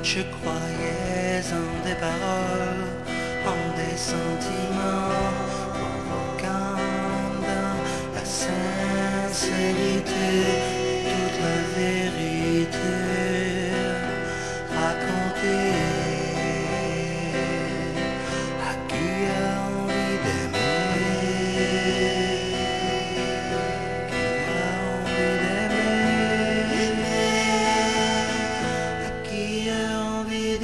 Je croyais en des paroles, en des sentiments, provoquant dans la sincérité toute la vérité racontée. À qui a envie d'aimer? Qui a envie d'aimer? À qui a envie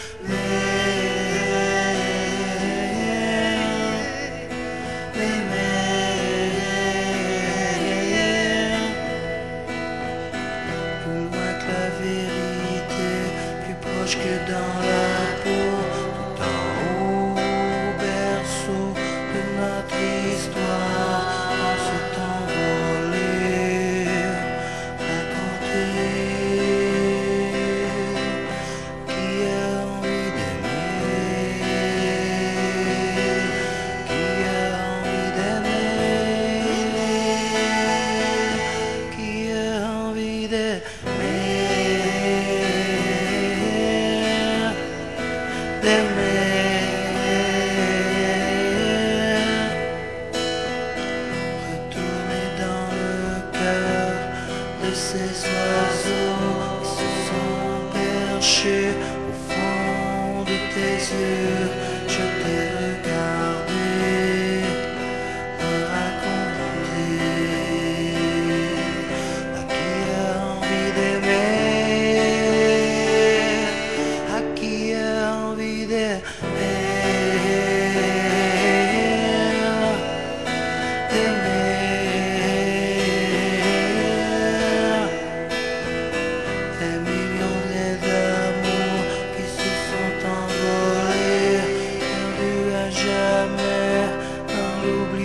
plus loin que la vérité, plus proche que dans la peau, tout en haut au berceau de notre histoire, on s'est envolé, raconté. Qui a envie d'aimer? Qui a envie d'aimer? Qui a envie d'aimer? Retourner dans le cœur de ces oiseaux qui se sont perchés au fond de tes yeux. Je t'ai regardé me raconter. À qui a envie d'aimer? À qui a envie d'aimer? Des millions d'amours qui se sont envolés, perdus à jamais dans l'oubli.